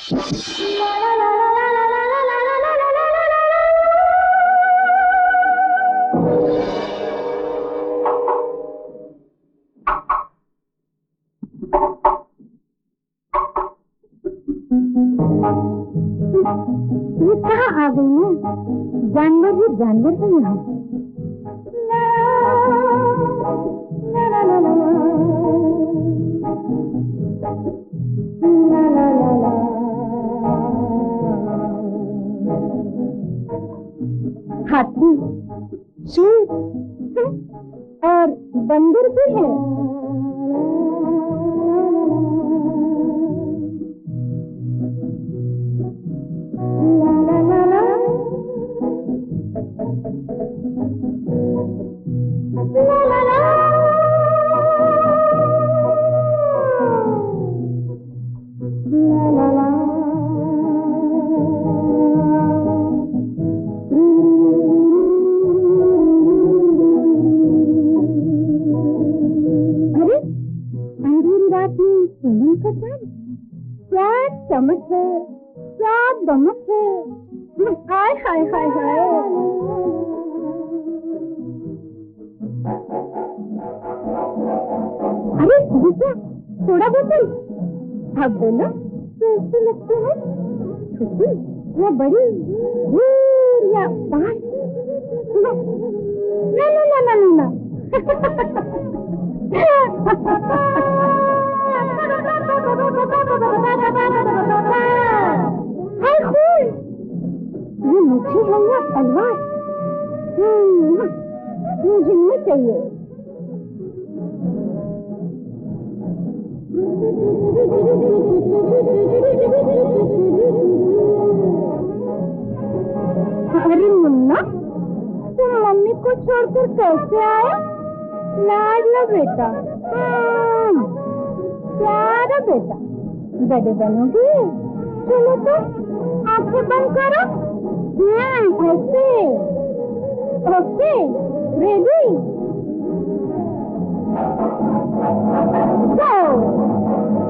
ये कहाँ आ गई है? जानवर ही जानवर है यहाँ। हाथी, शेर और बंदर भी है। चमक है, क्या दमक है। हाय हाय हाय हाय। अरे क्या थोड़ा बोतल। अब बोलो कैसे लगते हैं? छोटी या बड़ी, दूर या पास? ना ना ना ना ना ना। ये मुझे है या तलवार? मुझे नहीं चाहिए। अरे मुन्ना, तुम मम्मी को छोड़कर कैसे आए? लाडला बेटा, प्यारा बेटा, बड़े बनोगे। चलो तो आंखें बंद करो। ऐसे। ओके, रेडी, गो।